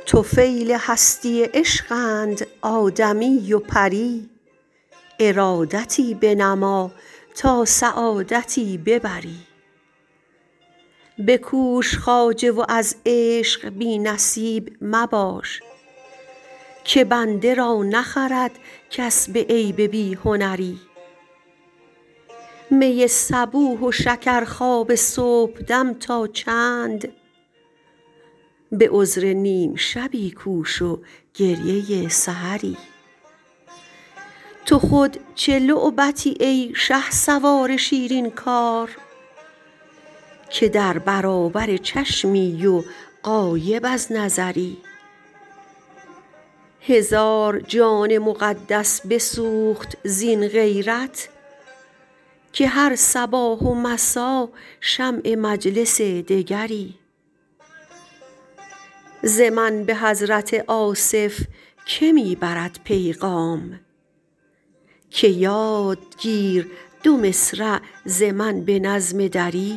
طفیل هستی عشقند آدمی و پری ارادتی بنما تا سعادتی ببری بکوش خواجه و از عشق بی نصیب مباش که بنده را نخرد کس به عیب بی هنری می صبوح و شکرخواب صبحدم تا چند به عذر نیم شبی کوش و گریه سحری تو خود چه لعبتی ای شهسوار شیرین کار که در برابر چشمی و غایب از نظری هزار جان مقدس بسوخت زین غیرت که هر صباح و مسا شمع مجلس دگری ز من به حضرت آصف که می برد پیغام که یاد گیر دو مصرع ز من به نظم دری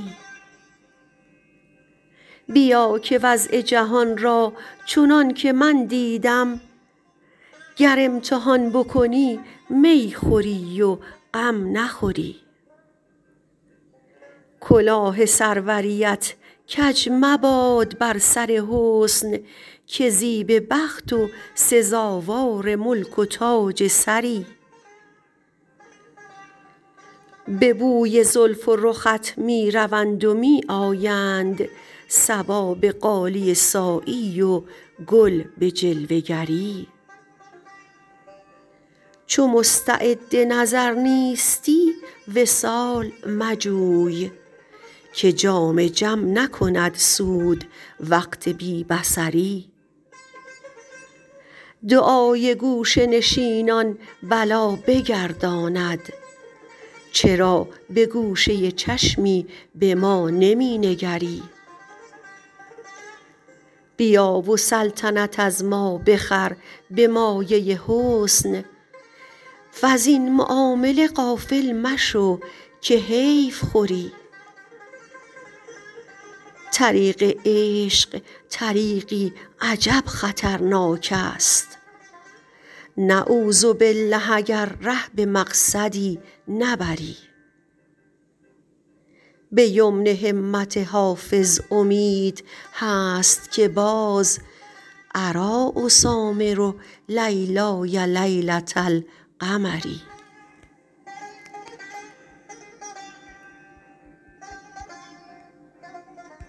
بیا که وضع جهان را چنان که من دیدم گر امتحان بکنی می خوری و غم نخوری کلاه سروریت کج مباد بر سر حسن که زیب بخت و سزاوار ملک و تاج سری به بوی زلف و رخت می روند و می آیند صبا به قالی سایی و گل به جلوه گری چو مستعد نظر نیستی وصال مجوی که جام جم نکند سود وقت بی بصری دعای گوشه نشینان بلا بگرداند چرا به گوشه چشمی به ما نمی نگری بیا و سلطنت از ما بخر به مایه حسن وزین معامله غافل مشو که حیف خوری طریق عشق طریقی عجب خطرناک است نعوذبالله اگر ره به مقصدی نبری به یمن همت حافظ امید هست که باز اریٰ اسامر لیلیٰ لیلة القمر